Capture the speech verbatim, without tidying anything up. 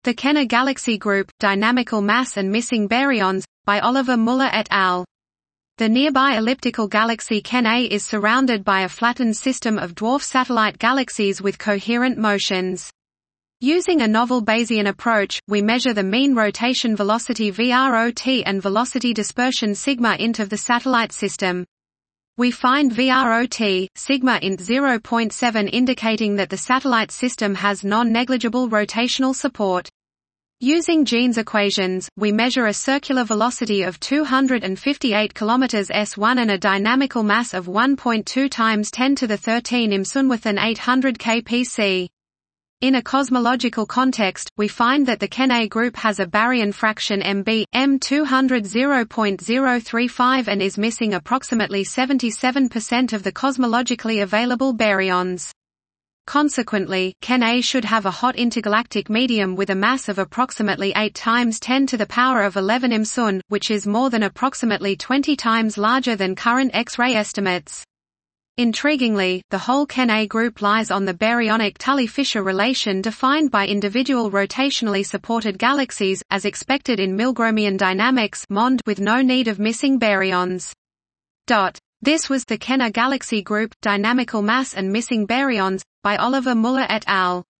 The Kenner Galaxy Group, Dynamical Mass and Missing Baryons, by Oliver Muller et al. The nearby elliptical galaxy Kenner is surrounded by a flattened system of dwarf satellite galaxies with coherent motions. Using a novel Bayesian approach, we measure the mean rotation velocity V R O T and velocity dispersion sigma int of the satellite system. We find V R O T, sigma int zero point seven, indicating that the satellite system has non-negligible rotational support. Using Jeans equations, we measure a circular velocity of two hundred fifty-eight kilometers per second and a dynamical mass of one point two times ten to the thirteen imsun with an eight hundred kilometers per second. In a cosmological context, we find that the Kenner group has a baryon fraction M B, M two hundred zero point zero three five and is missing approximately seventy-seven percent of the cosmologically available baryons. Consequently, Kenner should have a hot intergalactic medium with a mass of approximately eight times ten to the power of eleven imsun, which is more than approximately twenty times larger than current X-ray estimates. Intriguingly, the whole Kenner group lies on the baryonic Tully-Fisher relation defined by individual rotationally supported galaxies, as expected in Milgromian dynamics with no need of missing baryons. This was the Kenner Galaxy Group, Dynamical Mass and Missing Baryons, by Oliver Muller et al.